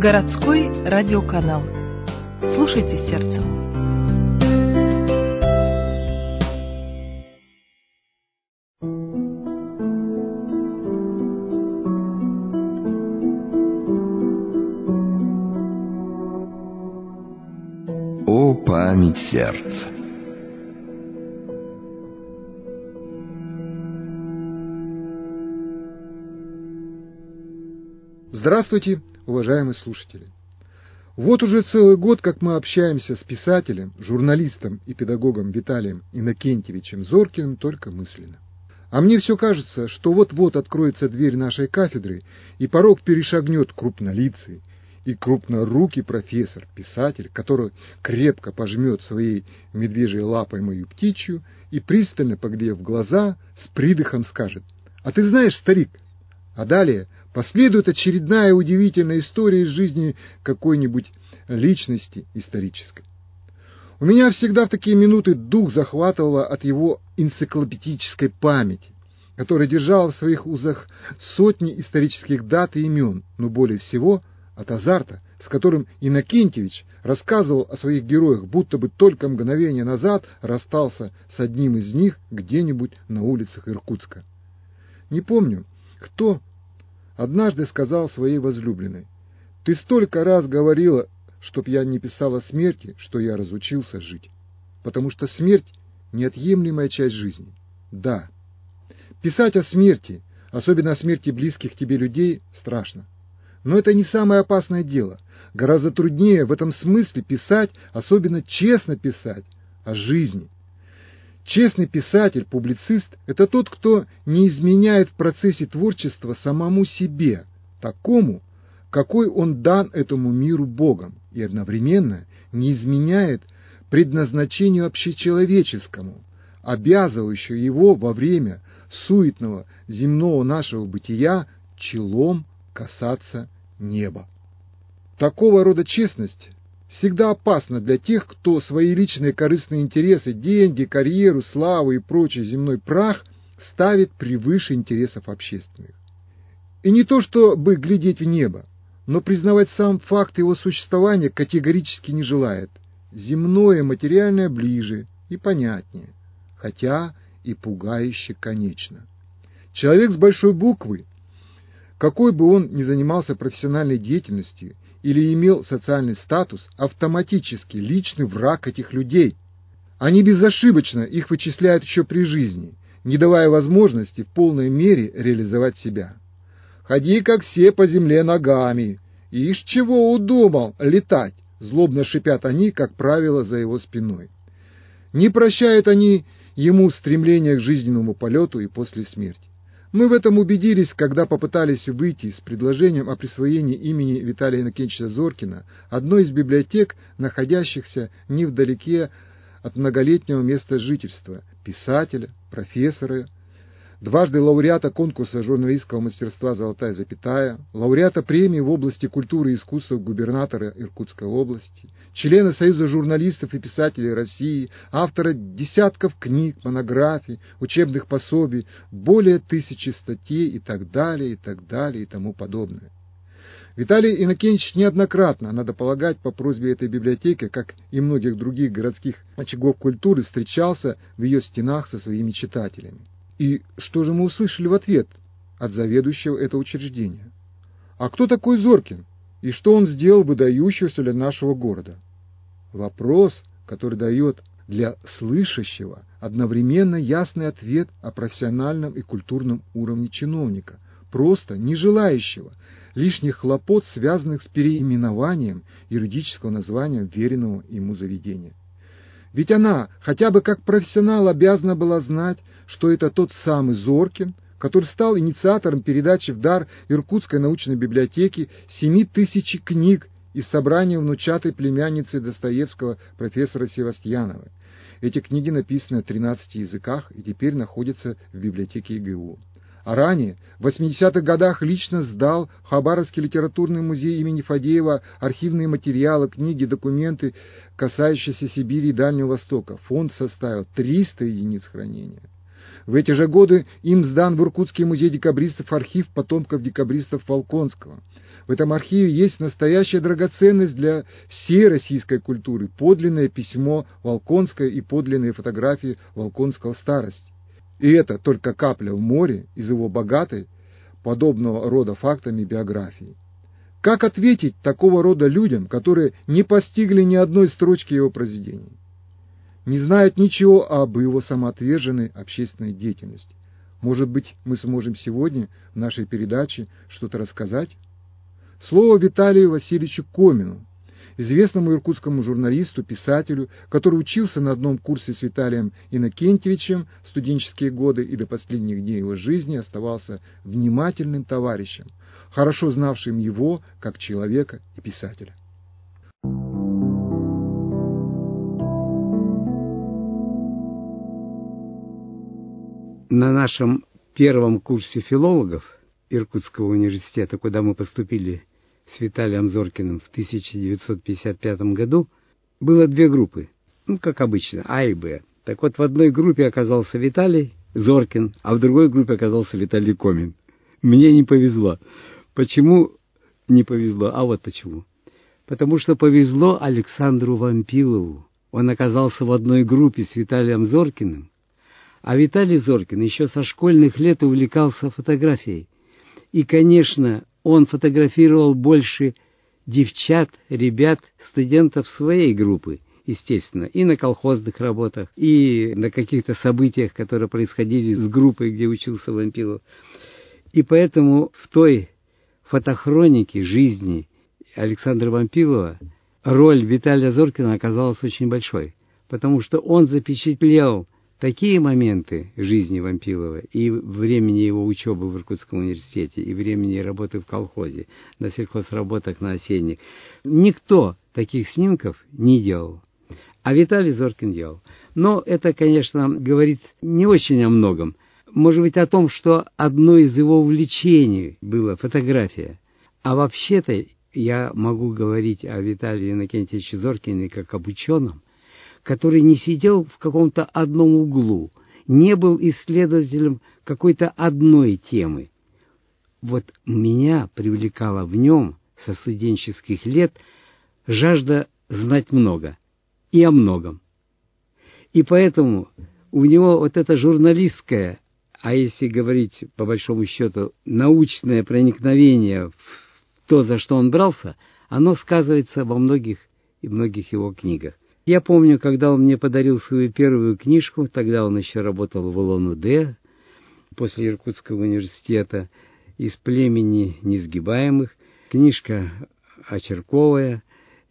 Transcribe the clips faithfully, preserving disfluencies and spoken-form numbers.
Городской радиоканал. Слушайте сердцем. О, память сердца! Здравствуйте, уважаемые слушатели! Вот уже целый год, как мы общаемся с писателем, журналистом и педагогом Виталием Иннокентьевичем Зоркиным только мысленно. А мне все кажется, что вот-вот откроется дверь нашей кафедры, и порог перешагнет крупнолицый и крупнорукий профессор, писатель, который крепко пожмет своей медвежьей лапой мою птичью и, пристально поглядев в глаза, с придыхом скажет: «А ты знаешь, старик?» А далее последует очередная удивительная история из жизни какой-нибудь личности исторической. У меня всегда в такие минуты дух захватывало от его энциклопедической памяти, которая держала в своих узах сотни исторических дат и имен, но более всего от азарта, с которым Иннокентьевич рассказывал о своих героях, будто бы только мгновение назад расстался с одним из них где-нибудь на улицах Иркутска. Не помню, кто однажды сказал своей возлюбленной: «Ты столько раз говорила, чтоб я не писала о смерти, что я разучился жить, потому что смерть — неотъемлемая часть жизни». Да, писать о смерти, особенно о смерти близких тебе людей, страшно. Но это не самое опасное дело. Гораздо труднее в этом смысле писать, особенно честно писать, о жизни. Честный писатель, публицист — это тот, кто не изменяет в процессе творчества самому себе, такому, какой он дан этому миру Богом, и одновременно не изменяет предназначению общечеловеческому, обязывающему его во время суетного земного нашего бытия челом касаться неба. Такого рода честность всегда опасно для тех, кто свои личные корыстные интересы, деньги, карьеру, славу и прочий земной прах ставит превыше интересов общественных. И не то чтобы глядеть в небо, но признавать сам факт его существования категорически не желает. Земное, материальное ближе и понятнее, хотя и пугающе конечно. Человек с большой буквы, какой бы он ни занимался профессиональной деятельностью или имел социальный статус, автоматически личный враг этих людей. Они безошибочно их вычисляют еще при жизни, не давая возможности в полной мере реализовать себя. «Ходи, как все, по земле ногами. Ишь, чего удумал летать?» — злобно шипят они, как правило, за его спиной. Не прощают они ему стремление к жизненному полету и после смерти. Мы в этом убедились, когда попытались выйти с предложением о присвоении имени Виталия Иннокентьевича Зоркина одной из библиотек, находящихся невдалеке от многолетнего места жительства, писателя, профессора, дважды лауреата конкурса журналистского мастерства «Золотая запятая», лауреата премии в области культуры и искусства губернатора Иркутской области, члена Союза журналистов и писателей России, автора десятков книг, монографий, учебных пособий, более тысячи статей и так далее, и так далее, и тому подобное. Виталий Иннокентьевич неоднократно, надо полагать, по просьбе этой библиотеки, как и многих других городских очагов культуры, встречался в ее стенах со своими читателями. И что же мы услышали в ответ от заведующего этого учреждения? А кто такой Зоркин? И что он сделал выдающегося для нашего города? Вопрос, который дает для слышащего одновременно ясный ответ о профессиональном и культурном уровне чиновника, просто не желающего лишних хлопот, связанных с переименованием юридического названия веренного ему заведения. Ведь она, хотя бы как профессионал, обязана была знать, что это тот самый Зоркин, который стал инициатором передачи в дар Иркутской научной библиотеки семи тысяч книг из собрания внучатой племянницы Достоевского профессора Севастьяновой. Эти книги написаны на тринадцати языках и теперь находятся в библиотеке ИГУ. А ранее, в восьмидесятых годах, лично сдал в Хабаровский литературный музей имени Фадеева архивные материалы, книги, документы, касающиеся Сибири и Дальнего Востока. Фонд составил триста единиц хранения. В эти же годы им сдан в Иркутский музей декабристов архив потомков декабристов Волконского. В этом архиве есть настоящая драгоценность для всей российской культуры, подлинное письмо Волконского и подлинные фотографии Волконского старости. И это только капля в море из его богатой, подобного рода фактами биографии. Как ответить такого рода людям, которые не постигли ни одной строчки его произведений, не знают ничего об его самоотверженной общественной деятельности? Может быть, мы сможем сегодня в нашей передаче что-то рассказать? Слово Виталию Васильевичу Комину, известному иркутскому журналисту, писателю, который учился на одном курсе с Виталием Иннокентьевичем в студенческие годы и до последних дней его жизни оставался внимательным товарищем, хорошо знавшим его как человека и писателя. На нашем первом курсе филологов Иркутского университета, куда мы поступили с Виталием Зоркиным в тысяча девятьсот пятьдесят пятом году, было две группы, ну, как обычно, А и Б. Так вот, в одной группе оказался Виталий Зоркин, а в другой группе оказался Виталий Комин. Мне не повезло. Почему не повезло? А вот почему. Потому что повезло Александру Вампилову. Он оказался в одной группе с Виталием Зоркиным, а Виталий Зоркин еще со школьных лет увлекался фотографией. И, конечно, он фотографировал больше девчат, ребят, студентов своей группы, естественно, и на колхозных работах, и на каких-то событиях, которые происходили с группой, где учился Вампилов. И поэтому в той фотохронике жизни Александра Вампилова роль Виталия Зоркина оказалась очень большой, потому что он запечатлел такие моменты жизни Вампилова и времени его учебы в Иркутском университете, и времени работы в колхозе, на сельхозработах, на осенних. Никто таких снимков не делал, а Виталий Зоркин делал. Но это, конечно, говорит не очень о многом. Может быть, о том, что одно из его увлечений было фотография. А вообще-то я могу говорить о Виталии Иннокентьевиче Зоркине как об ученом, который не сидел в каком-то одном углу, не был исследователем какой-то одной темы. Вот меня привлекала в нем со студенческих лет жажда знать много и о многом. И поэтому у него вот это журналистское, а если говорить по большому счету научное проникновение в то, за что он брался, оно сказывается во многих и многих его книгах. Я помню, когда он мне подарил свою первую книжку, тогда он еще работал в ЛОНУД, после Иркутского университета, «Из племени несгибаемых». Книжка очерковая.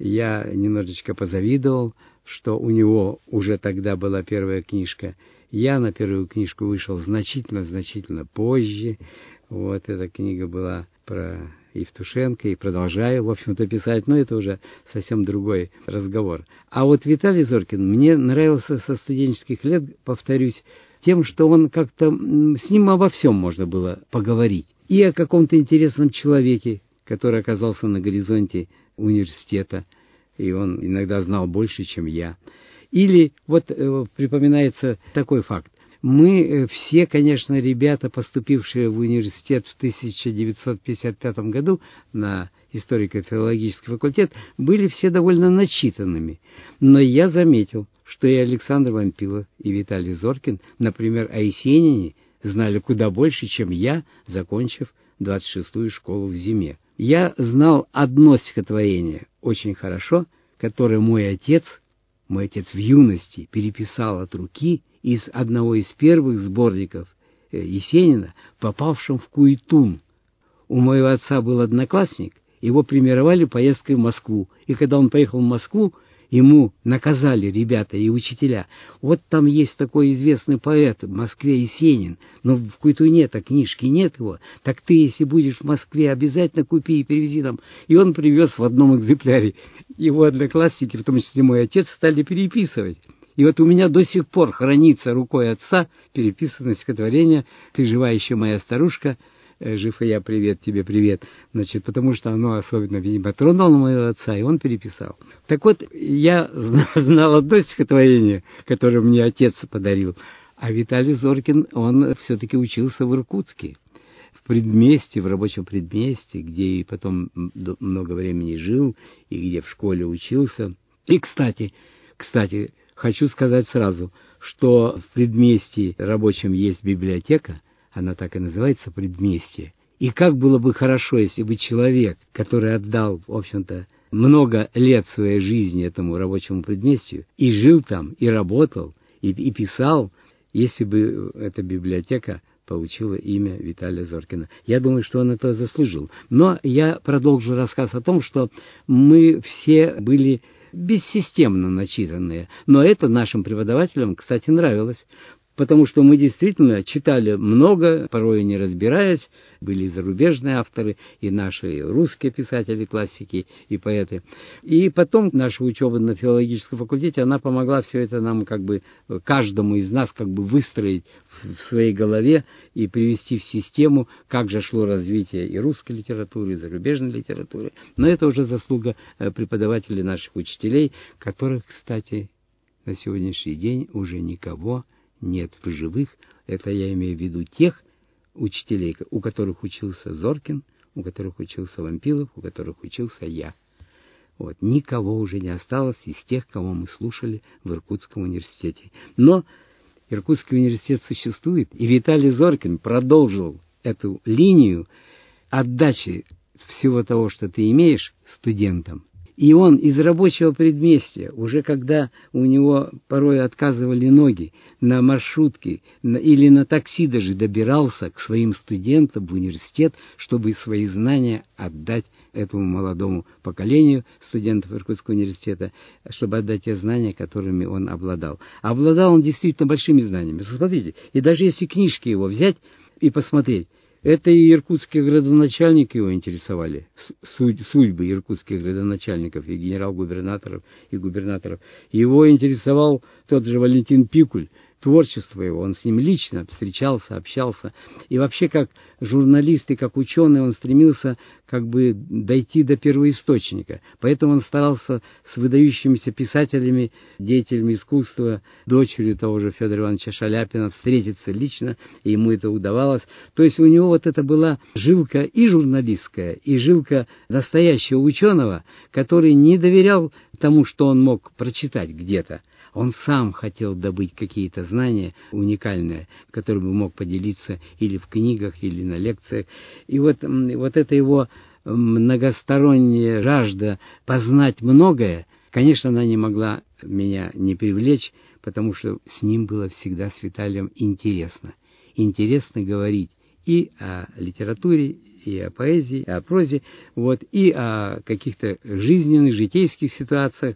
Я немножечко позавидовал, что у него уже тогда была первая книжка. Я на первую книжку вышел значительно-значительно позже. Вот эта книга была про Евтушенко, и продолжаю, в общем-то, писать, но это уже совсем другой разговор. А вот Виталий Зоркин мне нравился со студенческих лет, повторюсь, тем, что он как-то, с ним обо всем можно было поговорить. И о каком-то интересном человеке, который оказался на горизонте университета, и он иногда знал больше, чем я. Или вот э, припоминается такой факт. Мы все, конечно, ребята, поступившие в университет в тысяча девятьсот пятьдесят пятом году на историко-филологический факультет, были все довольно начитанными. Но я заметил, что и Александр Вампилов, и Виталий Зоркин, например, о Есенине, знали куда больше, чем я, закончив двадцать шестую школу в зиме. Я знал одно стихотворение очень хорошо, которое мой отец, мой отец в юности переписал от руки из одного из первых сборников Есенина, попавшим в Куйтун. У моего отца был одноклассник, его премировали поездкой в Москву, и когда он поехал в Москву, ему наказали ребята и учителя. Вот там есть такой известный поэт в Москве Есенин, но в Куйтуне-то книжки нет его. Так ты, если будешь в Москве, обязательно купи и привези нам. И он привез в одном экземпляре. Его одноклассники, в том числе мой отец, стали переписывать. И вот у меня до сих пор хранится рукой отца переписанное стихотворение «Ты жива еще, моя старушка», «Жив и я, привет тебе, привет», значит, потому что оно особенно, видимо, тронуло моего отца, и он переписал. Так вот, я знал одно стихотворение, которое мне отец подарил, А Виталий Зоркин, он все-таки учился в Иркутске, в предместье, в рабочем предместье, где и потом много времени жил, и где в школе учился. И, кстати, кстати, хочу сказать сразу, что в предместье рабочем есть библиотека, она так и называется, предместье. И как было бы хорошо, если бы человек, который отдал, в общем-то, много лет своей жизни этому рабочему предместью, и жил там, и работал, и, и писал, если бы эта библиотека получила имя Виталия Зоркина. Я думаю, что он это заслужил. Но я продолжу рассказ о том, что мы все были бессистемно начитанные. Но это нашим преподавателям, кстати, нравилось. Потому что мы действительно читали много, порой не разбираясь, были и зарубежные авторы, и наши русские писатели, классики и поэты. И потом наша учеба на филологическом факультете, она помогла все это нам, как бы, каждому из нас, как бы выстроить в своей голове и привести в систему, как же шло развитие и русской литературы, и зарубежной литературы. Но это уже заслуга преподавателей, наших учителей, которых, кстати, на сегодняшний день уже никого нет в живых. Это я имею в виду тех учителей, у которых учился Зоркин, у которых учился Вампилов, у которых учился я. Вот. Никого уже не осталось из тех, кого мы слушали в Иркутском университете. Но Иркутский университет существует, и Виталий Зоркин продолжил эту линию отдачи всего того, что ты имеешь, студентам. И он из рабочего предместья, уже когда у него порой отказывали ноги, на маршрутке на, или на такси даже добирался к своим студентам в университет, чтобы свои знания отдать этому молодому поколению студентов Иркутского университета, чтобы отдать те знания, которыми он обладал. Обладал он действительно большими знаниями. Смотрите, и даже если книжки его взять и посмотреть, это и иркутские градоначальники его интересовали, судьбы иркутских градоначальников и генерал-губернаторов, и губернаторов. Его интересовал тот же Валентин Пикуль, творчество его, он с ним лично встречался, общался. И вообще, как журналист и как ученый, он стремился как бы дойти до первоисточника. Поэтому он старался с выдающимися писателями, деятелями искусства, дочерью того же Федора Ивановича Шаляпина встретиться лично, и ему это удавалось. То есть у него вот это была жилка и журналистская, и жилка настоящего ученого, который не доверял тому, что он мог прочитать где-то. Он сам хотел добыть какие-то знания уникальные, которыми мог поделиться или в книгах, или на лекциях. И вот, вот эта его многосторонняя жажда познать многое, конечно, она не могла меня не привлечь, потому что с ним было всегда, с Виталием, интересно. Интересно говорить и о литературе, и о поэзии, и о прозе, вот, и о каких-то жизненных, житейских ситуациях.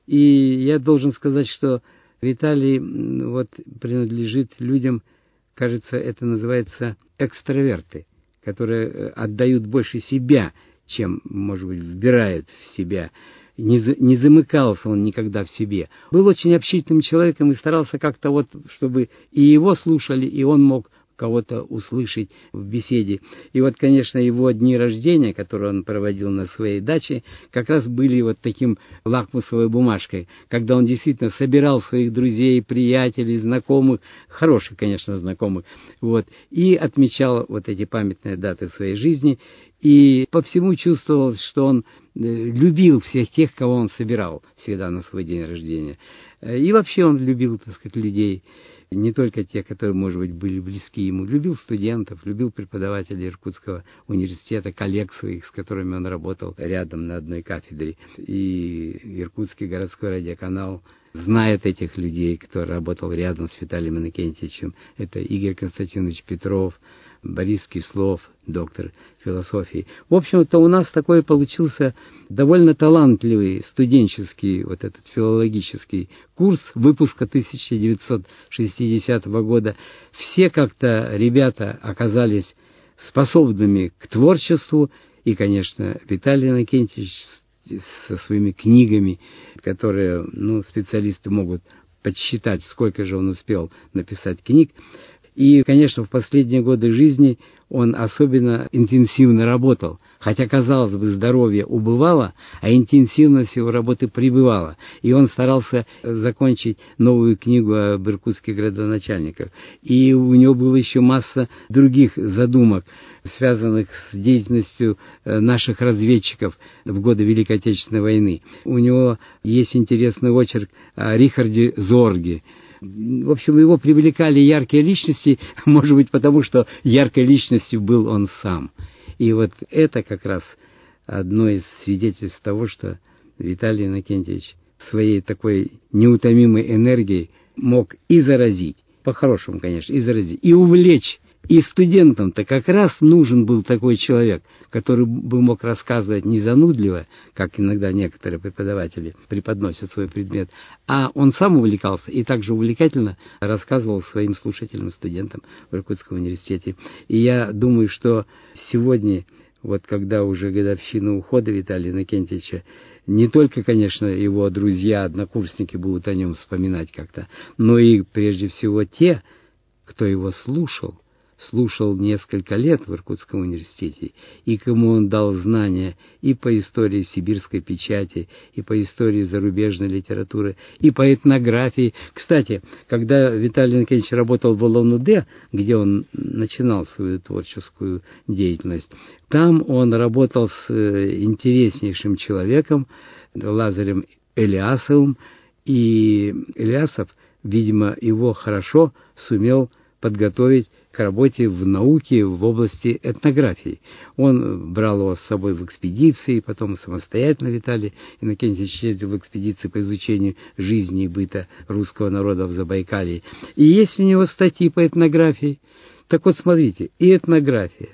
И я должен сказать, что Виталий вот принадлежит людям, кажется, это называется экстраверты, которые отдают больше себя, чем, может быть, вбирают в себя. Не, за, не замыкался он никогда в себе. Был очень общительным человеком и старался как-то вот, чтобы и его слушали, и он мог кого-то услышать в беседе. И вот, конечно, его дни рождения, которые он проводил на своей даче, как раз были вот таким лакмусовой бумажкой, когда он действительно собирал своих друзей, приятелей, знакомых, хороших, конечно, знакомых, вот, и отмечал вот эти памятные даты своей жизни, и по всему чувствовал, что он любил всех тех, кого он собирал всегда на свой день рождения. И вообще он любил, так сказать, людей, не только те, которые, может быть, были близки ему. Любил студентов, любил преподавателей Иркутского университета, коллег своих, с которыми он работал рядом на одной кафедре. И Иркутский городской радиоканал знает этих людей, кто работал рядом с Виталием Иннокентьевичем. Это Игорь Константинович Петров, Борис Кислов, доктор философии. В общем-то, у нас такой получился довольно талантливый студенческий, вот этот филологический курс выпуска тысяча девятьсот шестидесятого года. Все как-то ребята оказались способными к творчеству, и, конечно, Виталий Иннокентьевич со своими книгами, которые, ну, специалисты могут подсчитать, сколько же он успел написать книг. И, конечно, в последние годы жизни он особенно интенсивно работал. Хотя, казалось бы, здоровье убывало, а интенсивность его работы прибывала. И он старался закончить новую книгу об иркутских градоначальниках. И у него была еще масса других задумок, связанных с деятельностью наших разведчиков в годы Великой Отечественной войны. У него есть интересный очерк о Рихарде Зорге. В общем, его привлекали яркие личности, может быть, потому что яркой личностью был он сам. И вот это как раз одно из свидетельств того, что Виталий Иннокентьевич своей такой неутомимой энергией мог и заразить, по-хорошему, конечно, и заразить, и увлечь. И студентам-то как раз нужен был такой человек, который бы мог рассказывать не занудливо, как иногда некоторые преподаватели преподносят свой предмет, а он сам увлекался и также увлекательно рассказывал своим слушателям, студентам в Иркутском университете. И я думаю, что сегодня, вот когда уже годовщина ухода Виталия Иннокентьевича, не только, конечно, его друзья, однокурсники будут о нем вспоминать как-то, но и прежде всего те, кто его слушал, слушал несколько лет в Иркутском университете, и кому он дал знания и по истории сибирской печати, и по истории зарубежной литературы, и по этнографии. Кстати, когда Виталий Иннокентьевич работал в Улан-Удэ, где он начинал свою творческую деятельность, там он работал с интереснейшим человеком, Лазарем Элиасовым, и Элиасов, видимо, его хорошо сумел подготовить к работе в науке в области этнографии. Он брал его с собой в экспедиции, потом самостоятельно Виталий Иннокентьевич ездил в экспедиции по изучению жизни и быта русского народа в Забайкалье. И есть у него статьи по этнографии. Так вот, смотрите, и этнография,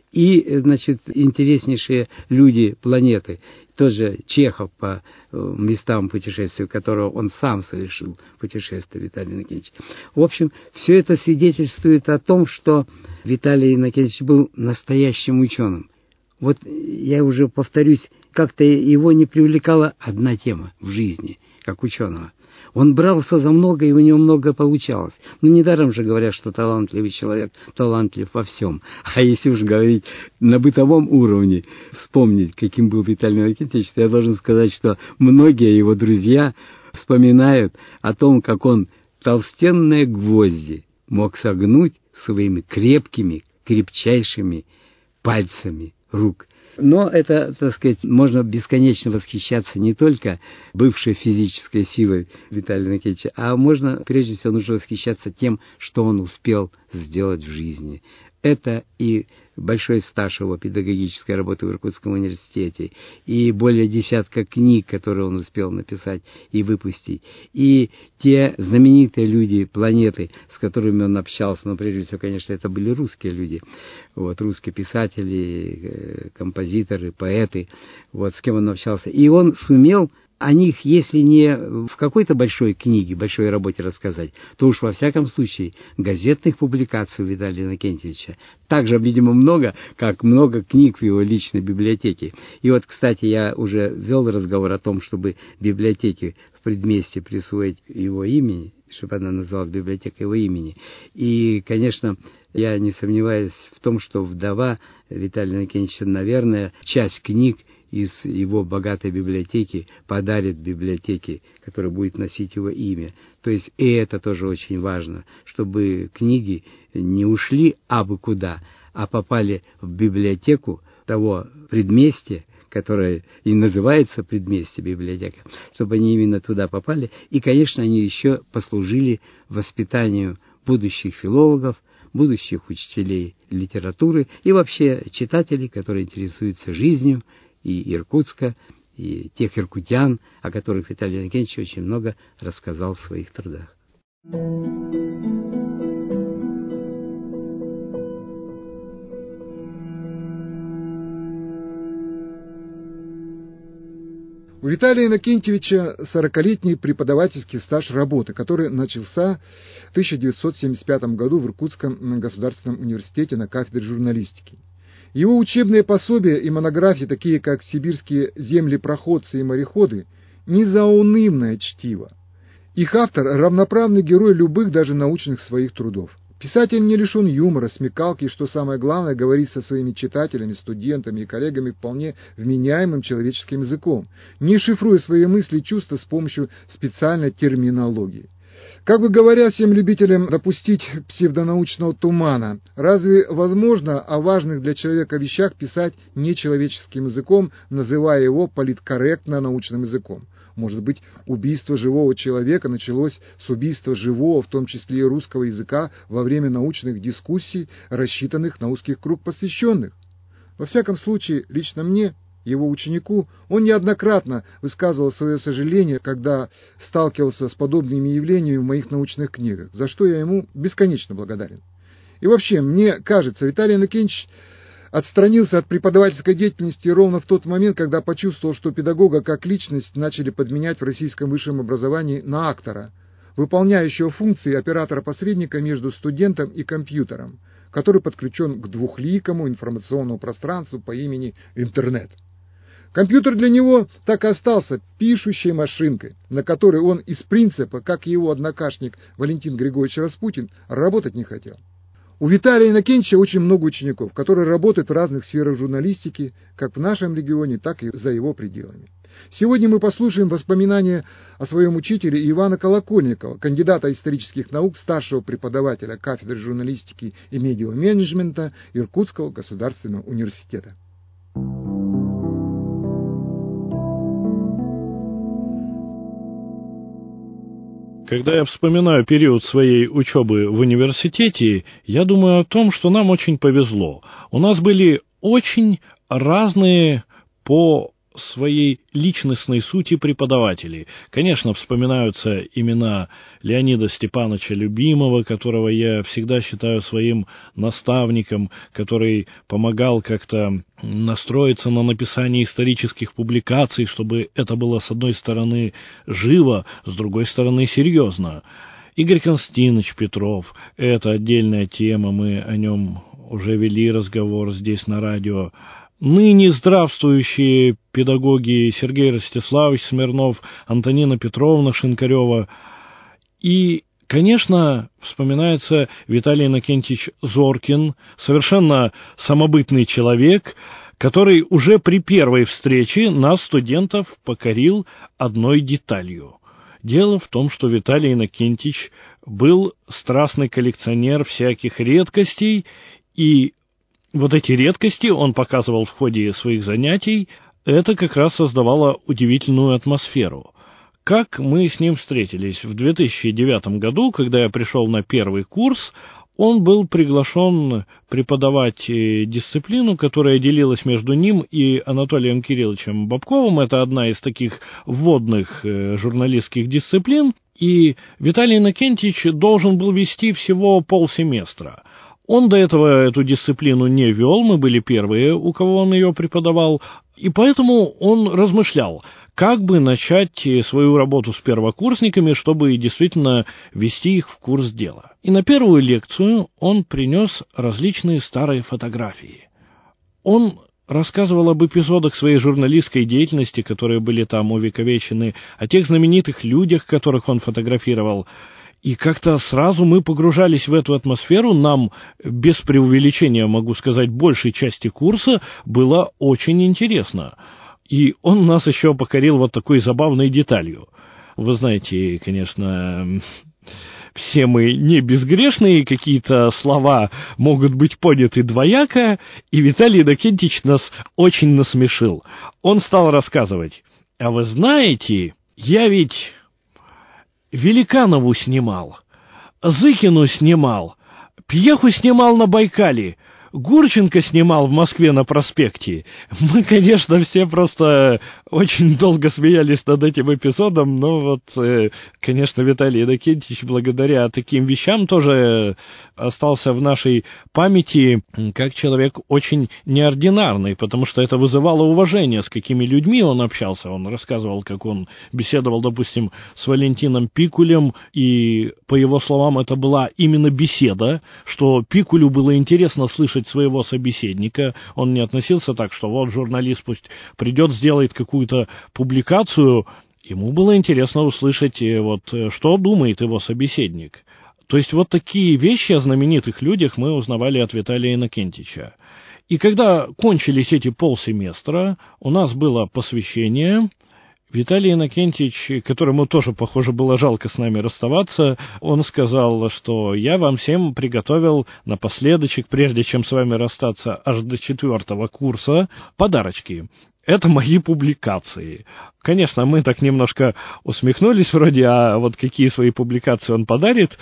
и, значит, интереснейшие люди планеты. Тот же Чехов, по местам путешествия, которого он сам совершил путешествие, Виталий Иннокентьевич. В общем, все это свидетельствует о том, что Виталий Иннокентьевич был настоящим ученым. Вот я уже повторюсь, как-то его не привлекала одна тема в жизни, как ученого. Он брался за много, и у него много получалось. Но недаром же говорят, что талантливый человек талантлив во всем. А если уж говорить на бытовом уровне, вспомнить, каким был Виталий Иннокентьевич, я должен сказать, что многие его друзья вспоминают о том, как он толстенные гвозди мог согнуть своими крепкими, крепчайшими пальцами рук. Но это, так сказать, можно бесконечно восхищаться не только бывшей физической силой Виталия Иннокентьевича, а можно, прежде всего, нужно восхищаться тем, что он успел сделать в жизни. Это и большой стаж его педагогической работы в Иркутском университете, и более десятка книг, которые он успел написать и выпустить, и те знаменитые люди планеты, с которыми он общался, но прежде всего, конечно, это были русские люди, вот, русские писатели, композиторы, поэты, вот, с кем он общался. И он сумел о них, если не в какой-то большой книге, большой работе рассказать, то уж во всяком случае газетных публикаций у Виталия Иннокентьевича также, видимо, много, как много книг в его личной библиотеке. И вот, кстати, я уже вел разговор о том, чтобы библиотеке в предместье присвоить его имени, чтобы она называлась библиотека его имени. И, конечно, я не сомневаюсь в том, что вдова Виталия Иннокентьевича, наверное, часть книг из его богатой библиотеки подарит библиотеке, которая будет носить его имя. То есть и это тоже очень важно, чтобы книги не ушли абы куда, а попали в библиотеку того предместья, которое и называется предместье библиотека, чтобы они именно туда попали. И, конечно, они еще послужили воспитанию будущих филологов, будущих учителей литературы и вообще читателей, которые интересуются жизнью и Иркутска, и тех иркутян, о которых Виталий Иннокентьевич очень много рассказал в своих трудах. У Виталия Иннокентьевича сорокалетний преподавательский стаж работы, который начался в тысяча девятьсот семьдесят пятом году в Иркутском государственном университете на кафедре журналистики. Его учебные пособия и монографии, такие как «Сибирские землепроходцы и мореходы», незаунывное чтиво. Их автор – равноправный герой любых, даже научных своих трудов. Писатель не лишен юмора, смекалки и, что самое главное, говорит со своими читателями, студентами и коллегами вполне вменяемым человеческим языком, не шифруя свои мысли и чувства с помощью специальной терминологии. Как бы говоря всем любителям допустить псевдонаучного тумана, разве возможно о важных для человека вещах писать нечеловеческим языком, называя его политкорректно научным языком? Может быть, убийство живого человека началось с убийства живого, в том числе и русского языка, во время научных дискуссий, рассчитанных на узкий круг посвященных? Во всяком случае, лично мне, его ученику, он неоднократно высказывал свое сожаление, когда сталкивался с подобными явлениями в моих научных книгах, за что я ему бесконечно благодарен. И вообще, мне кажется, Виталий Иннокентьевич отстранился от преподавательской деятельности ровно в тот момент, когда почувствовал, что педагога как личность начали подменять в российском высшем образовании на актора, выполняющего функции оператора-посредника между студентом и компьютером, который подключен к двухликому информационному пространству по имени интернет. Компьютер для него так и остался пишущей машинкой, на которой он из принципа, как и его однокашник Валентин Григорьевич Распутин, работать не хотел. У Виталия Иннокентьевича очень много учеников, которые работают в разных сферах журналистики, как в нашем регионе, так и за его пределами. Сегодня мы послушаем воспоминания о своем учителе Ивана Колокольникова, кандидата исторических наук, старшего преподавателя кафедры журналистики и медиаменеджмента Иркутского государственного университета. Когда я вспоминаю период своей учебы в университете, я думаю о том, что нам очень повезло. У нас были очень разные по своей личностной сути преподаватели. Конечно, вспоминаются имена Леонида Степановича Любимого, которого я всегда считаю своим наставником, который помогал как-то настроиться на написание исторических публикаций, чтобы это было, с одной стороны, живо, с другой стороны, серьезно. Игорь Константинович Петров — это отдельная тема, мы о нем уже вели разговор здесь на радио. Ныне здравствующие педагоги Сергей Ростиславович Смирнов, Антонина Петровна Шинкарева. И, конечно, вспоминается Виталий Иннокентьевич Зоркин, совершенно самобытный человек, который уже при первой встрече нас, студентов, покорил одной деталью. Дело в том, что Виталий Иннокентьевич был страстный коллекционер всяких редкостей, и вот эти редкости он показывал в ходе своих занятий. Это как раз создавало удивительную атмосферу. Как мы с ним встретились? В две тысячи девятом году, когда я пришел на первый курс, он был приглашен преподавать дисциплину, которая делилась между ним и Анатолием Кирилловичем Бабковым. Это одна из таких вводных журналистских дисциплин. И Виталий Иннокентьевич должен был вести всего полсеместра. Он до этого эту дисциплину не вел, мы были первые, у кого он ее преподавал, и поэтому он размышлял, как бы начать свою работу с первокурсниками, чтобы действительно ввести их в курс дела. И на первую лекцию он принес различные старые фотографии. Он рассказывал об эпизодах своей журналистской деятельности, которые были там увековечены, о тех знаменитых людях, которых он фотографировал. И как-то сразу мы погружались в эту атмосферу, нам, без преувеличения могу сказать, большей части курса было очень интересно. И он нас еще покорил вот такой забавной деталью. Вы знаете, конечно, все мы не безгрешные, какие-то слова могут быть поняты двояко, и Виталий Иннокентьевич нас очень насмешил. Он стал рассказывать: а вы знаете, я ведь Великанову снимал, Зыкину снимал, Пьеху снимал на Байкале, Гурченко снимал в Москве на проспекте. Мы, конечно, все просто очень долго смеялись над этим эпизодом, но вот, э, конечно, Виталий Иннокентьевич благодаря таким вещам тоже остался в нашей памяти как человек очень неординарный, потому что это вызывало уважение, с какими людьми он общался. Он рассказывал, как он беседовал, допустим, с Валентином Пикулем, и, по его словам, это была именно беседа, что Пикулю было интересно слышать своего собеседника. Он не относился так, что вот журналист пусть придет, сделает какую-то публикацию. Ему было интересно услышать, вот, что думает его собеседник. То есть вот такие вещи о знаменитых людях мы узнавали от Виталия Иннокентича. И когда кончились эти полсеместра, у нас было посвящение. Виталий Иннокентич, которому тоже, похоже, было жалко с нами расставаться, он сказал, что я вам всем приготовил напоследочек, прежде чем с вами расстаться аж до четвертого курса, подарочки. Это мои публикации. Конечно, мы так немножко усмехнулись вроде, а вот какие свои публикации он подарит,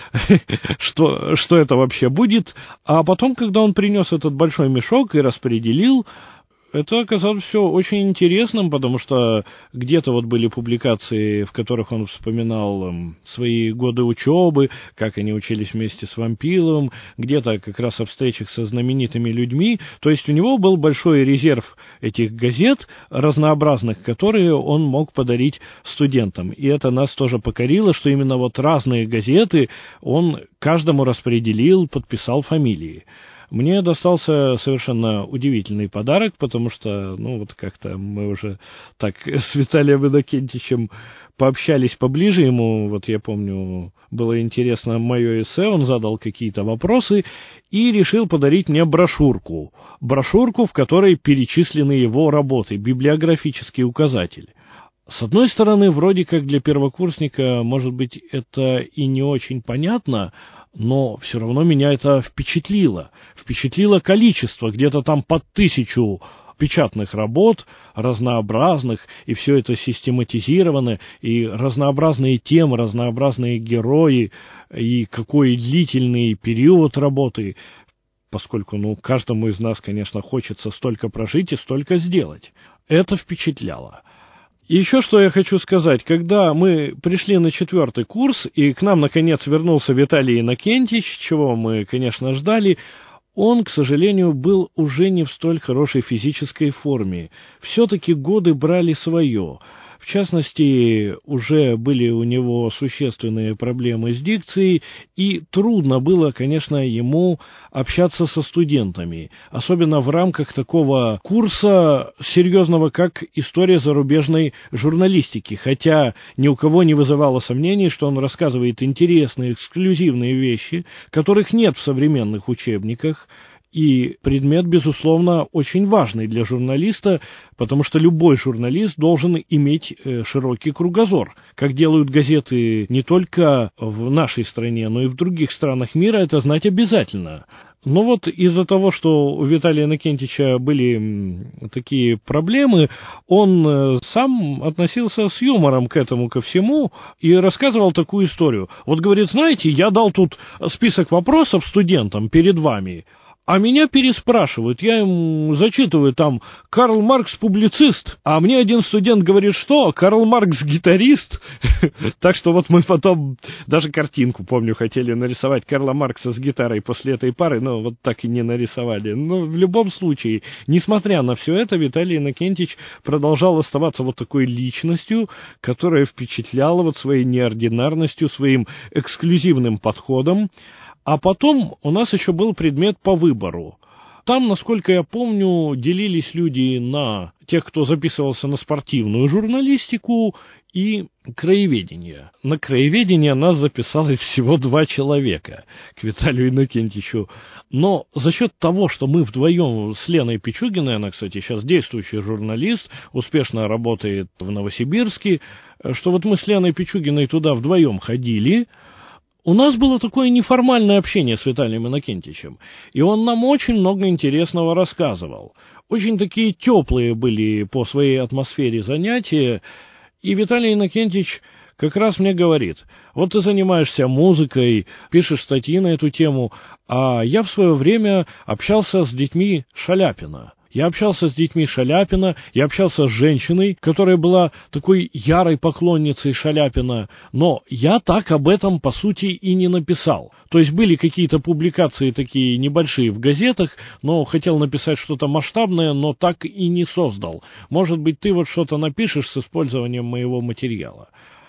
что, что это вообще будет. А потом, когда он принес этот большой мешок и распределил, это оказалось все очень интересным, потому что где-то вот были публикации, в которых он вспоминал эм, свои годы учебы, как они учились вместе с Вампиловым, где-то как раз о встречах со знаменитыми людьми. То есть у него был большой резерв этих газет разнообразных, которые он мог подарить студентам. И это нас тоже покорило, что именно вот разные газеты он каждому распределил, подписал фамилии. Мне достался совершенно удивительный подарок, потому что, ну, вот как-то мы уже так с Виталием Иннокентичем пообщались поближе. Ему, вот я помню, было интересно мое эссе, он задал какие-то вопросы и решил подарить мне брошюрку. Брошюрку, в которой перечислены его работы, библиографический указатель. С одной стороны, вроде как для первокурсника, может быть, это и не очень понятно, но все равно меня это впечатлило. Впечатлило количество, где-то там под тысячу печатных работ, разнообразных, и все это систематизировано, и разнообразные темы, разнообразные герои, и какой длительный период работы, поскольку, ну, каждому из нас, конечно, хочется столько прожить и столько сделать. Это впечатляло. И еще что я хочу сказать. Когда мы пришли на четвертый курс, и к нам, наконец, вернулся Виталий Иннокентич, чего мы, конечно, ждали, он, к сожалению, был уже не в столь хорошей физической форме. Все-таки годы брали свое. В частности, уже были у него существенные проблемы с дикцией, и трудно было, конечно, ему общаться со студентами, особенно в рамках такого курса серьезного, как история зарубежной журналистики, хотя ни у кого не вызывало сомнений, что он рассказывает интересные, эксклюзивные вещи, которых нет в современных учебниках. И предмет, безусловно, очень важный для журналиста, потому что любой журналист должен иметь широкий кругозор. Как делают газеты не только в нашей стране, но и в других странах мира, это знать обязательно. Но вот из-за того, что у Виталия Иннокентича были такие проблемы, он сам относился с юмором к этому, ко всему, и рассказывал такую историю. Вот, говорит, знаете, я дал тут список вопросов студентам перед вами, а меня переспрашивают, я им зачитываю там «Карл Маркс публицист», а мне один студент говорит, что «Карл Маркс гитарист». Так что вот мы потом даже картинку, помню, хотели нарисовать Карла Маркса с гитарой после этой пары, но вот так и не нарисовали. Но в любом случае, несмотря на все это, Виталий Иннокентич продолжал оставаться вот такой личностью, которая впечатляла вот своей неординарностью, своим эксклюзивным подходом. А потом у нас еще был предмет по выбору. Там, насколько я помню, делились люди на тех, кто записывался на спортивную журналистику и краеведение. На краеведение нас записалось всего два человека к Виталию Иннокентичу. Но за счет того, что мы вдвоем с Леной Пичугиной, она, кстати, сейчас действующий журналист, успешно работает в Новосибирске, что вот мы с Леной Пичугиной туда вдвоем ходили, у нас было такое неформальное общение с Виталием Иннокентичем, и он нам очень много интересного рассказывал. Очень такие теплые были по своей атмосфере занятия, и Виталий Иннокентич как раз мне говорит, вот ты занимаешься музыкой, пишешь статьи на эту тему, а я в свое время общался с детьми Шаляпина. Я общался с детьми Шаляпина, я общался с женщиной, которая была такой ярой поклонницей Шаляпина, но я так об этом, по сути, и не написал. То есть были какие-то публикации такие небольшие в газетах, но хотел написать что-то масштабное, но так и не создал. Может быть, ты вот что-то напишешь с использованием моего материала.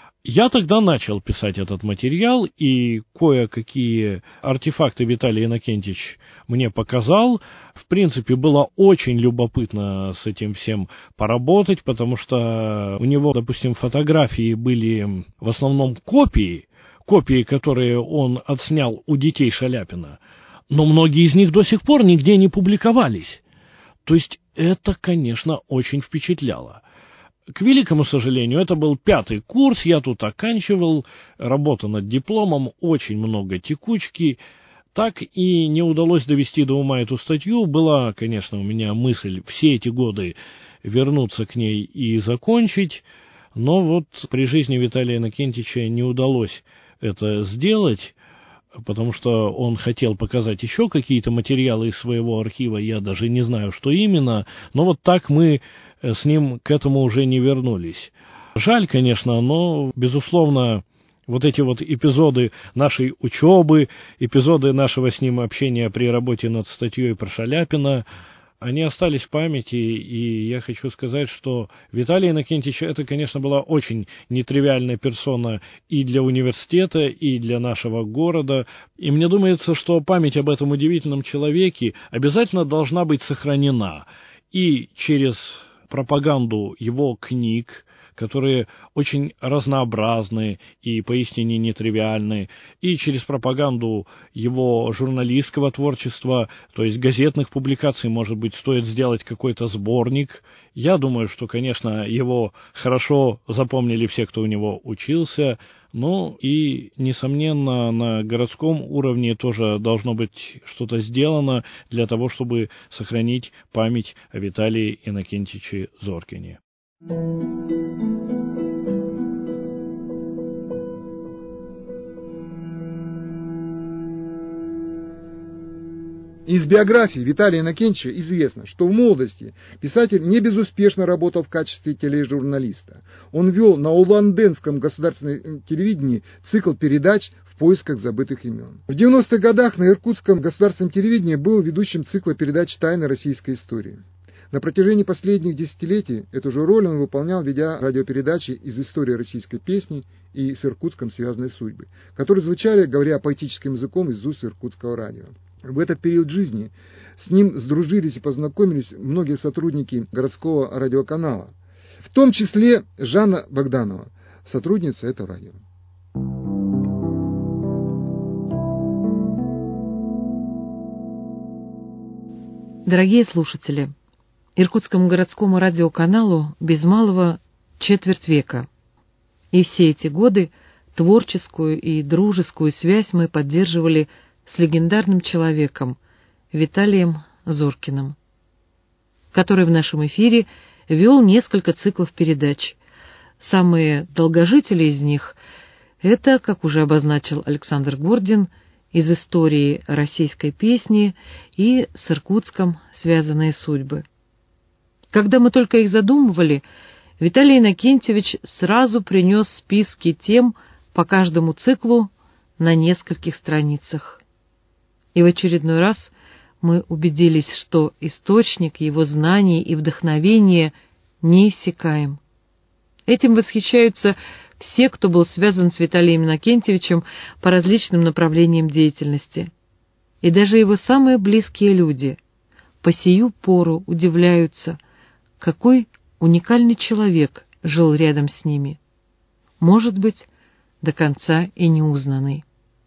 Я тогда начал писать этот материал, и кое-какие артефакты Виталий Иннокентич мне показал. В принципе, было очень любопытно с этим всем поработать, потому что у него, допустим, фотографии были в основном копии, копии, которые он отснял у детей Шаляпина, но многие из них до сих пор нигде не публиковались. То есть это, конечно, очень впечатляло. К великому сожалению, это был пятый курс, я тут оканчивал, работа над дипломом, очень много текучки. Так и не удалось довести до ума эту статью. Была, конечно, у меня мысль все эти годы вернуться к ней и закончить, но вот при жизни Виталия Иннокентьевича не удалось это сделать, потому что он хотел показать еще какие-то материалы из своего архива, я даже не знаю, что именно, но вот так мы с ним к этому уже не вернулись. Жаль, конечно, но, безусловно, вот эти вот эпизоды нашей учебы, эпизоды нашего с ним общения при работе над статьей про Шаляпина, они остались в памяти, и я хочу сказать, что Виталий Иннокентьевич, это, конечно, была очень нетривиальная персона и для университета, и для нашего города, и мне думается, что память об этом удивительном человеке обязательно должна быть сохранена и через пропаганду его книг, которые очень разнообразны и поистине нетривиальны, и через пропаганду его журналистского творчества, то есть газетных публикаций, может быть, стоит сделать какой-то сборник. Я думаю, что, конечно, его хорошо запомнили все, кто у него учился, ну и, несомненно, на городском уровне тоже должно быть что-то сделано для того, чтобы сохранить память о Виталии Иннокентьевиче Зоркине. Из биографии Виталия Иннокентьевича известно, что в молодости писатель не безуспешно работал в качестве тележурналиста. Он вел на Улан-Удэнском государственном телевидении цикл передач «В поисках забытых имен». В девяностых годах на Иркутском государственном телевидении был ведущим цикла передач «Тайны российской истории». На протяжении последних десятилетий эту же роль он выполнял, ведя радиопередачи из истории российской песни и с Иркутском связанной судьбы, которые звучали, говоря поэтическим языком, из уст иркутского радио. В этот период жизни с ним сдружились и познакомились многие сотрудники городского радиоканала, в том числе Жанна Богданова, сотрудница этого радио. Дорогие слушатели, Иркутскому городскому радиоканалу без малого четверть века. И все эти годы творческую и дружескую связь мы поддерживали с легендарным человеком Виталием Зоркиным, который в нашем эфире вел несколько циклов передач. Самые долгожители из них — это, как уже обозначил Александр Гордин, из истории российской песни и с Иркутском связанные судьбы. Когда мы только их задумывали, Виталий Иннокентьевич сразу принес списки тем по каждому циклу на нескольких страницах. И в очередной раз мы убедились, что источник его знаний и вдохновения неиссякаем. Этим восхищаются все, кто был связан с Виталием Иннокентьевичем по различным направлениям деятельности. И даже его самые близкие люди по сию пору удивляются, какой уникальный человек жил рядом с ними. Может быть, до конца и неузнанный.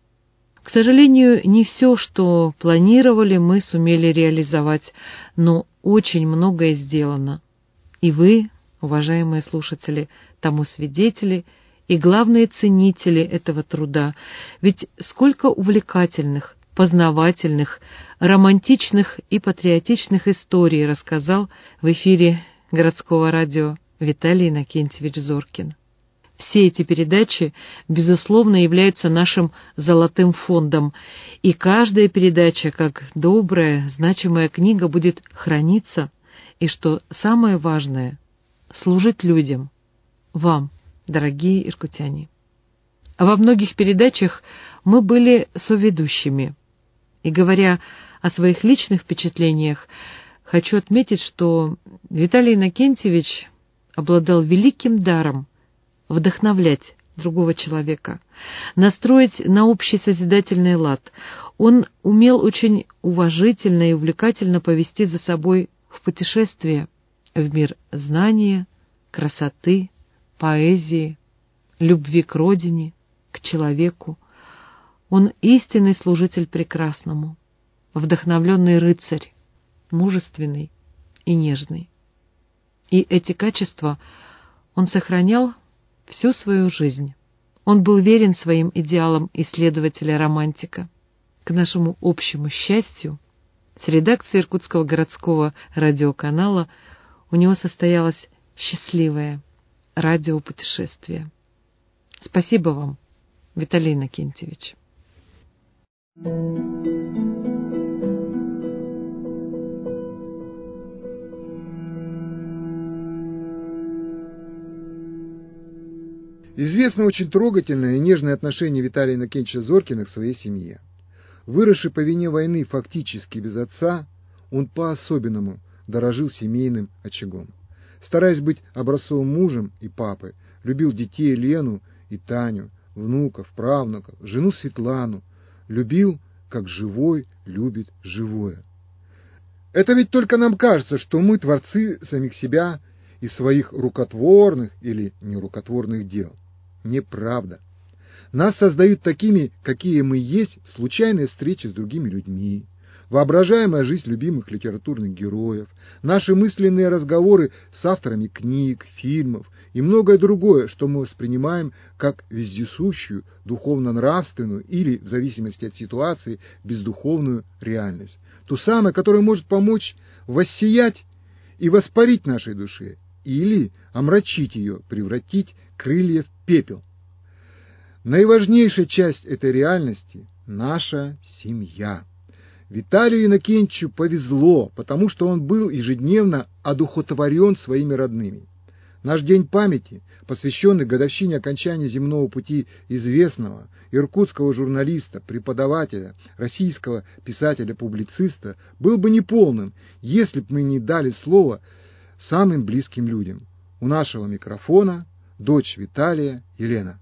К сожалению, не все, что планировали, мы сумели реализовать, но очень многое сделано. И вы, уважаемые слушатели, тому свидетели и главные ценители этого труда. Ведь сколько увлекательных, познавательных, романтичных и патриотичных историй рассказал в эфире городского радио Виталий Иннокентьевич Зоркин. Все эти передачи, безусловно, являются нашим золотым фондом, и каждая передача, как добрая, значимая книга, будет храниться, и, что самое важное, служить людям, вам, дорогие иркутяне. А во многих передачах мы были соведущими, и, говоря о своих личных впечатлениях, хочу отметить, что Виталий Иннокентьевич обладал великим даром вдохновлять другого человека, настроить на общий созидательный лад. Он умел очень уважительно и увлекательно повести за собой в путешествие в мир знания, красоты, поэзии, любви к родине, к к человеку. Он истинный служитель прекрасному, вдохновленный рыцарь, мужественный и нежный. И эти качества он сохранял всю свою жизнь. Он был верен своим идеалам исследователя-романтика. К нашему общему счастью, с редакцией Иркутского городского радиоканала у него состоялось счастливое радиопутешествие. Спасибо вам, Виталий Иннокентьевич. Известно очень трогательное и нежное отношение Виталия Иннокентьевича Зоркина к своей семье. Выросший по вине войны фактически без отца, он по-особенному дорожил семейным очагом. Стараясь быть образцовым мужем и папой, любил детей Лену и Таню, внуков, правнуков, жену Светлану, любил, как живой любит живое. Это ведь только нам кажется, что мы творцы самих себя и своих рукотворных или нерукотворных дел. Неправда. Нас создают такими, какие мы есть, случайные встречи с другими людьми, воображаемая жизнь любимых литературных героев, наши мысленные разговоры с авторами книг, фильмов и многое другое, что мы воспринимаем как вездесущую, духовно-нравственную или, в зависимости от ситуации, бездуховную реальность. Ту самую, которая может помочь воссиять и воспарить нашей душе, или омрачить ее, превратить крылья в пепел. Наиважнейшая часть этой реальности – наша семья. Виталию Иннокентьевичу повезло, потому что он был ежедневно одухотворен своими родными. Наш день памяти, посвященный годовщине окончания земного пути известного иркутского журналиста, преподавателя, российского писателя-публициста, был бы неполным, если бы мы не дали слово самым близким людям. У нашего микрофона дочь Виталия Елена.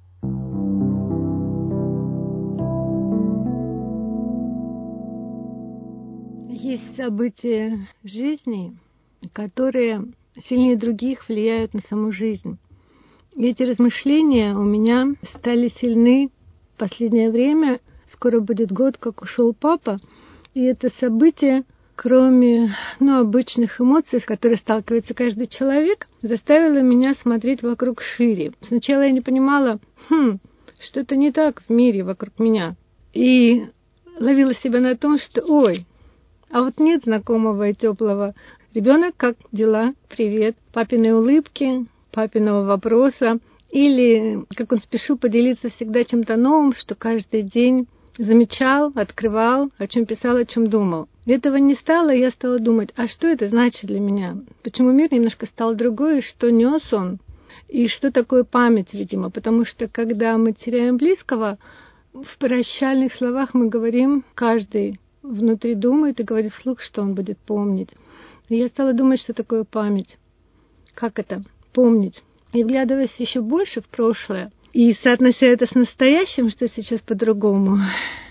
Есть события жизни, которые сильнее других влияют на саму жизнь. И эти размышления у меня стали сильны в последнее время. Скоро будет год, как ушел папа. И это событие, кроме ну, обычных эмоций, с которыми сталкивается каждый человек, заставило меня смотреть вокруг шире. Сначала я не понимала, хм, что-то не так в мире вокруг меня. И ловила себя на том, что, ой, а вот нет знакомого и теплого. Ребенок, как дела? Привет. Папиной улыбки, папиного вопроса. Или как он спешил поделиться всегда чем-то новым, что каждый день замечал, открывал, о чем писал, о чем думал. Этого не стало, и я стала думать, а что это значит для меня? Почему мир немножко стал другой, и что нес он? И что такое память, видимо? Потому что когда мы теряем близкого, в прощальных словах мы говорим, каждый внутри думает и говорит вслух, что он будет помнить. И я стала думать, что такое память. Как это? Помнить. И вглядываясь еще больше в прошлое, и соотнося это с настоящим, что сейчас по-другому,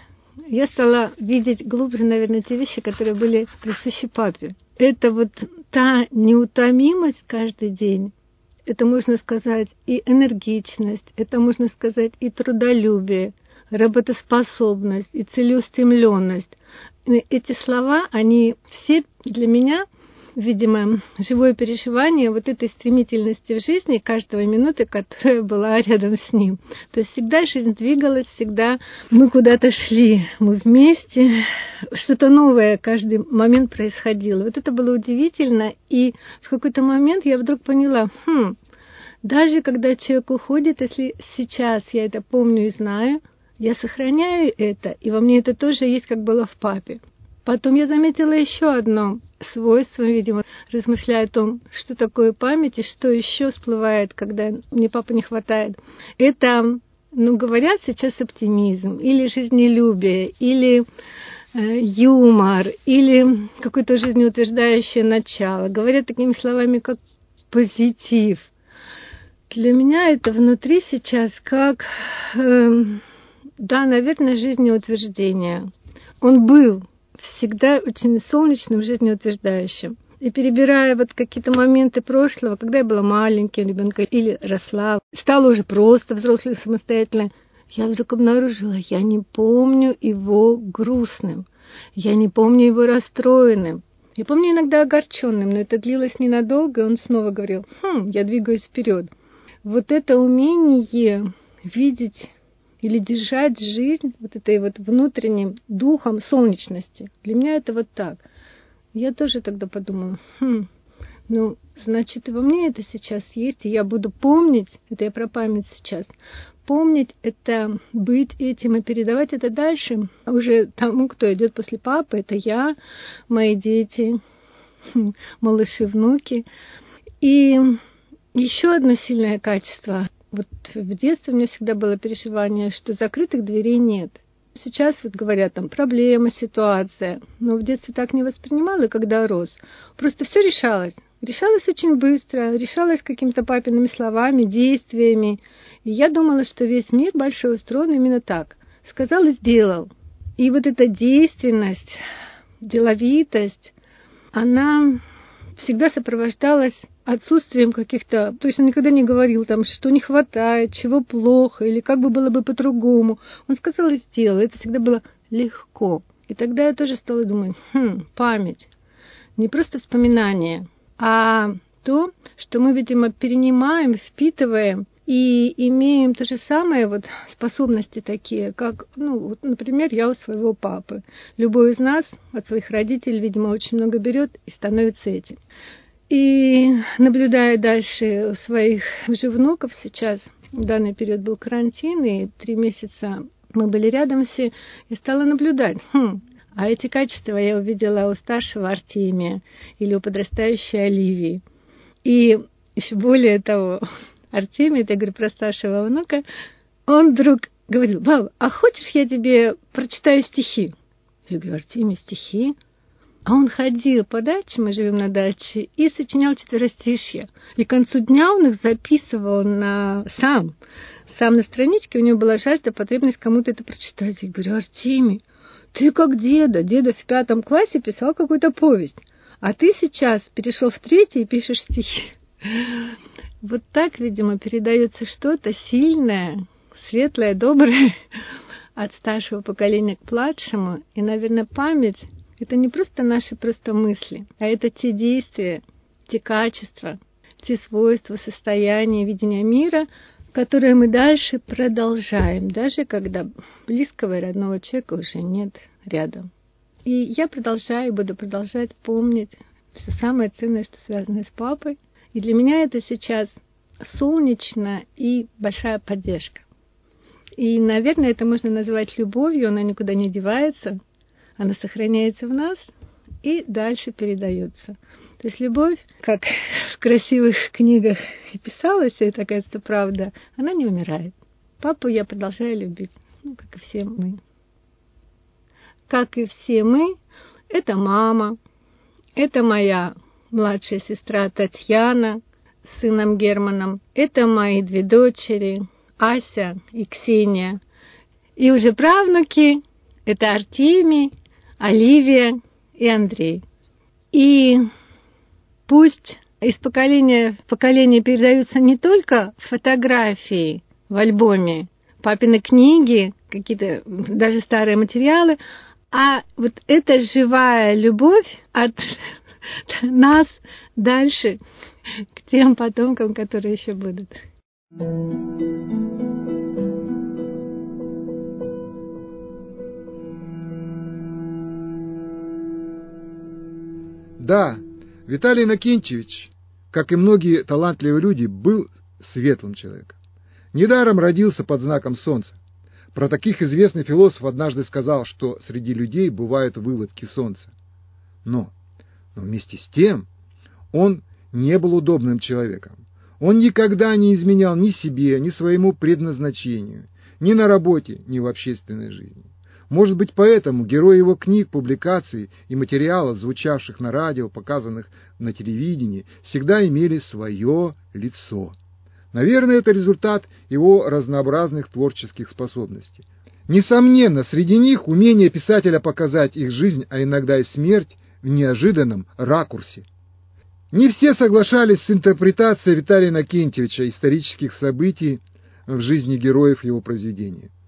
я стала видеть глубже, наверное, те вещи, которые были присущи папе. Это вот та неутомимость каждый день, это, можно сказать, и энергичность, это, можно сказать, и трудолюбие, работоспособность и целеустремленность. Эти слова, они все для меня, видимо, живое переживание вот этой стремительности в жизни каждой минуты, которая была рядом с ним. То есть всегда жизнь двигалась, всегда мы куда-то шли, мы вместе, что-то новое каждый момент происходило. Вот это было удивительно, и в какой-то момент я вдруг поняла, хм, даже когда человек уходит, если сейчас я это помню и знаю, я сохраняю это, и во мне это тоже есть, как было в папе. Потом я заметила еще одно свойство, видимо, размышляя о том, что такое память и что еще всплывает, когда мне папы не хватает. Это, ну, говорят сейчас оптимизм, или жизнелюбие, или э, юмор, или какое-то жизнеутверждающее начало. Говорят такими словами, как позитив. Для меня это внутри сейчас как... Э, Да, наверное, жизнеутверждение. Он был всегда очень солнечным, жизнеутверждающим. И перебирая вот какие-то моменты прошлого, когда я была маленьким ребенком или росла, стала уже просто взрослой самостоятельно, я вдруг обнаружила, я не помню его грустным, я не помню его расстроенным. Я помню иногда огорченным, но это длилось ненадолго, и он снова говорил: «Хм, я двигаюсь вперед». Вот это умение видеть или держать жизнь вот этой вот внутренним духом солнечности, для меня это вот так. Я тоже тогда подумала: хм, ну, значит, и во мне это сейчас есть, и я буду помнить, это я про память сейчас, помнить это, быть этим и передавать это дальше уже тому, кто идет после папы, это я, мои дети, малыши, внуки. И еще одно сильное качество. Вот в детстве у меня всегда было переживание, что закрытых дверей нет. Сейчас вот говорят, там, проблема, ситуация. Но в детстве так не воспринимала, и когда рос. Просто все решалось. Решалось очень быстро, решалось какими-то папиными словами, действиями. И я думала, что весь мир большой устроен именно так. Сказал и сделал. И вот эта действенность, деловитость, она всегда сопровождалась отсутствием каких-то... То есть он никогда не говорил, там, что не хватает, чего плохо, или как бы было бы по-другому. Он сказал и сделал. Это всегда было легко. И тогда я тоже стала думать: хм, память. Не просто вспоминание, а то, что мы, видимо, перенимаем, впитываем и имеем то же самое, вот способности такие, как, ну, вот, например, я у своего папы. Любой из нас от своих родителей, видимо, очень много берет и становится этим. И наблюдая дальше своих же внуков сейчас, в данный период был карантин, и три месяца мы были рядом все, я стала наблюдать. Хм, а эти качества я увидела у старшего Артемия или у подрастающей Оливии. И еще более того, Артемий, это я говорю про старшего внука, он вдруг говорил: «Баба, а хочешь, я тебе прочитаю стихи?» Я говорю: «Артемий, стихи?» А он ходил по даче, мы живем на даче, и сочинял четверостишья. И к концу дня он их записывал на... сам. Сам на страничке, у него была жажда, потребность кому-то это прочитать. Я говорю: «Артемий, ты как деда. Деда в пятом классе писал какую-то повесть. А ты сейчас перешел в третий и пишешь стихи». Вот так, видимо, передается что-то сильное, светлое, доброе от старшего поколения к младшему. И, наверное, память — это не просто наши просто мысли, а это те действия, те качества, те свойства, состояния, видения мира, которые мы дальше продолжаем, даже когда близкого и родного человека уже нет рядом. И я продолжаю, буду продолжать помнить все самое ценное, что связано с папой. И для меня это сейчас солнечно и большая поддержка. И, наверное, это можно назвать любовью, она никуда не девается, она сохраняется в нас и дальше передается. То есть любовь, как в красивых книгах и писалось, и это, кажется, правда, она не умирает. Папу я продолжаю любить, ну, как и все мы. Как и все мы, это мама, это моя младшая сестра Татьяна с сыном Германом, это мои две дочери, Ася и Ксения. И уже правнуки — это Артемий, Оливия и Андрей. И пусть из поколения в поколение передаются не только фотографии в альбоме, папины книги, какие-то даже старые материалы, а вот эта живая любовь от нас дальше к тем потомкам, которые еще будут. Да, Виталий Иннокентьевич, как и многие талантливые люди, был светлым человеком. Недаром родился под знаком солнца. Про таких известный философ однажды сказал, что среди людей бывают выводки солнца. Но, но вместе с тем он не был удобным человеком. Он никогда не изменял ни себе, ни своему предназначению, ни на работе, ни в общественной жизни. Может быть, поэтому герои его книг, публикаций и материалов, звучавших на радио, показанных на телевидении, всегда имели свое лицо. Наверное, это результат его разнообразных творческих способностей. Несомненно, среди них умение писателя показать их жизнь, а иногда и смерть, в неожиданном ракурсе. Не все соглашались с интерпретацией Виталия Иннокентьевича исторических событий в жизни героев его произведения.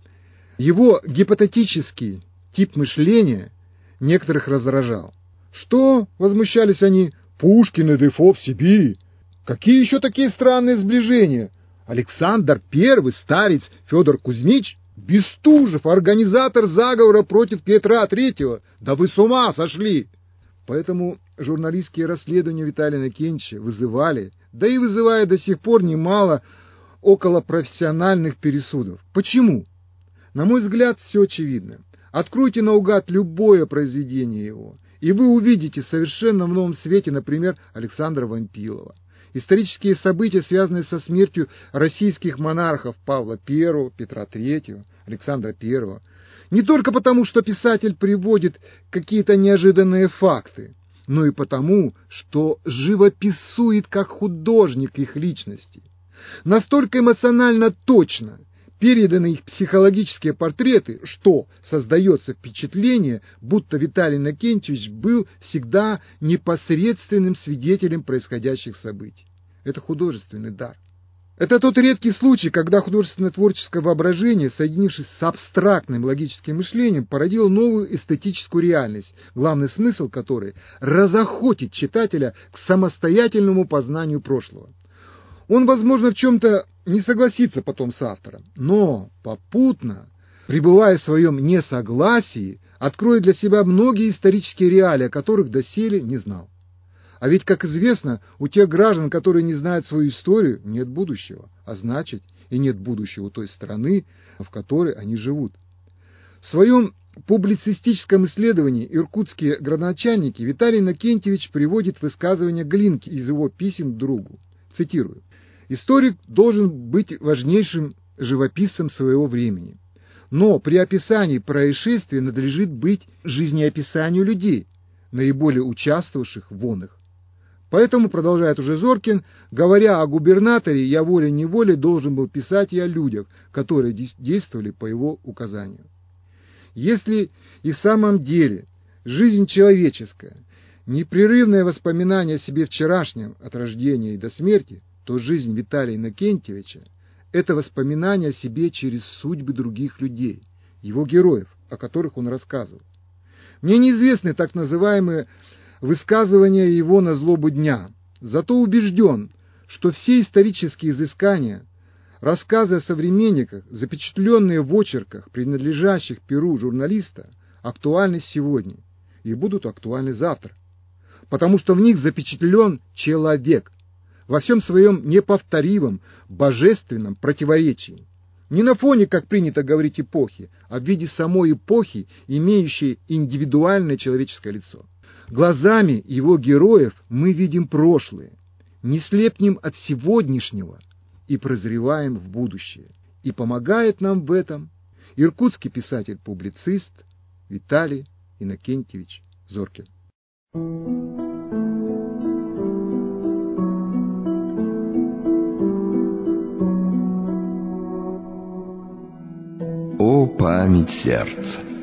Его гипотетический тип мышления некоторых раздражал. Что, возмущались они, Пушкин и Дефо в Сибири? Какие еще такие странные сближения? Александр Первый, старец Федор Кузьмич, Бестужев, организатор заговора против Петра Третьего. Да вы с ума сошли! Поэтому журналистские расследования Виталия Иннокентьевича вызывали, да и вызывают до сих пор немало околопрофессиональных пересудов. Почему? На мой взгляд, все очевидно. Откройте наугад любое произведение его, и вы увидите совершенно в новом свете, например, Александра Вампилова. Исторические события, связанные со смертью российских монархов Павла Первого, Петра Третьего, Александра Первого. Не только потому, что писатель приводит какие-то неожиданные факты, но и потому, что живописует как художник их личности. Настолько эмоционально точно переданы их психологические портреты, что создается впечатление, будто Виталий Иннокентьевич был всегда непосредственным свидетелем происходящих событий. Это художественный дар. Это тот редкий случай, когда художественное творческое воображение, соединившись с абстрактным логическим мышлением, породило новую эстетическую реальность, главный смысл которой – разохотить читателя к самостоятельному познанию прошлого. Он, возможно, в чем-то не согласится потом с автором, но попутно, пребывая в своем несогласии, откроет для себя многие исторические реалии, о которых доселе не знал. А ведь, как известно, у тех граждан, которые не знают свою историю, нет будущего, а значит, и нет будущего у той страны, в которой они живут. В своем публицистическом исследовании «Иркутские градоначальники» Виталий Иннокентьевич приводит высказывание Глинки из его писем другу. Цитирую. «Историк должен быть важнейшим живописцем своего времени. Но при описании происшествия надлежит быть жизнеописанию людей, наиболее участвовавших в оных. Поэтому, продолжает уже Зоркин, говоря о губернаторе, я волей-неволей должен был писать и о людях, которые действовали по его указанию. Если и в самом деле жизнь человеческая, непрерывное воспоминание о себе вчерашнем от рождения и до смерти, то жизнь Виталия Иннокентьевича – это воспоминание о себе через судьбы других людей, его героев, о которых он рассказывал. Мне неизвестны так называемые высказывания его на злобу дня, зато убежден, что все исторические изыскания, рассказы о современниках, запечатленные в очерках, принадлежащих перу журналиста, актуальны сегодня и будут актуальны завтра, потому что в них запечатлен человек во всем своем неповторимом, божественном противоречии. Не на фоне, как принято говорить, эпохи, а в виде самой эпохи, имеющей индивидуальное человеческое лицо. Глазами его героев мы видим прошлое, не слепнем от сегодняшнего и прозреваем в будущее. И помогает нам в этом иркутский писатель-публицист Виталий Иннокентьевич Зоркин. О, память сердца!